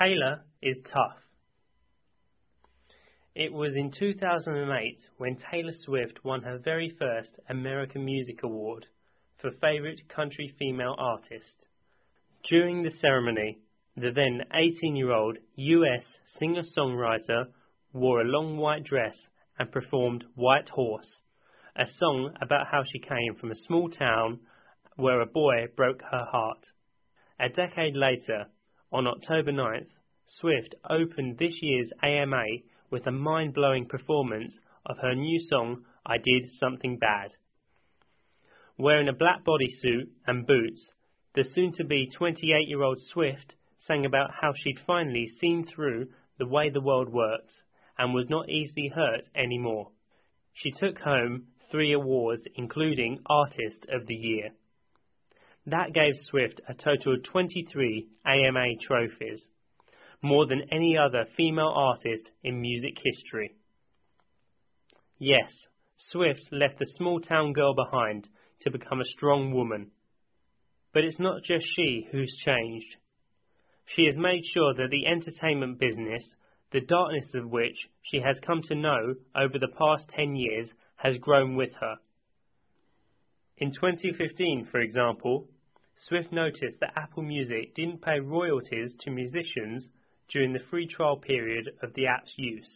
Taylor is tough. It was in 2008 when Taylor Swift won her very first American Music Award for Favorite Country Female Artist. During the ceremony, the then 18-year-old US singer-songwriter wore a long white dress and performed White Horse, a song about how she came from a small town where a boy broke her heart. A decade later, on October 9th, Swift opened this year's AMA with a mind-blowing performance of her new song, I Did Something Bad. Wearing a black bodysuit and boots, the soon-to-be 28-year-old Swift sang about how she'd finally seen through the way the world works and was not easily hurt anymore. She took home 3 awards, including Artist of the Year. That gave Swift a total of 23 AMA trophies, more than any other female artist in music history. Yes, Swift left the small-town girl behind to become a strong woman. But it's not just she who's changed. She has made sure that the entertainment business, the darkness of which she has come to know over the past 10 years, has grown with her. In 2015, for example, Swift noticed that Apple Music didn't pay royalties to musicians during the free trial period of the app's use.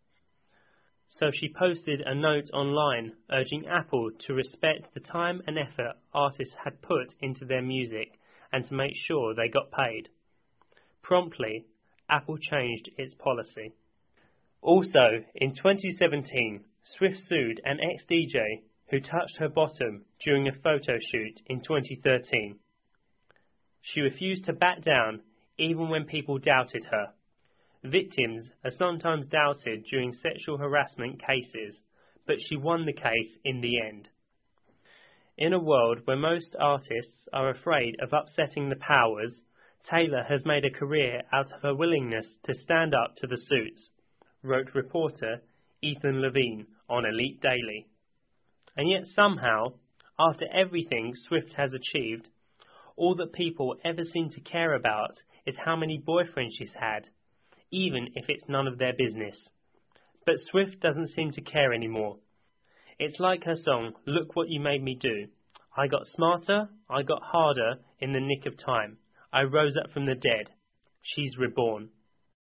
So she posted a note online urging Apple to respect the time and effort artists had put into their music and to make sure they got paid. Promptly, Apple changed its policy. Also, in 2017, Swift sued an ex-DJ who touched her bottom during a photo shoot in 2013. She refused to back down even when people doubted her. Victims are sometimes doubted during sexual harassment cases, but she won the case in the end. In a world where most artists are afraid of upsetting the powers, Taylor has made a career out of her willingness to stand up to the suits, wrote reporter Ethan Levine on Elite Daily. And yet somehow, after everything Swift has achieved, all that people ever seem to care about is how many boyfriends she's had, even if it's none of their business. But Swift doesn't seem to care anymore. It's like her song, Look What You Made Me Do. I got smarter, I got harder in the nick of time. I rose up from the dead. She's reborn.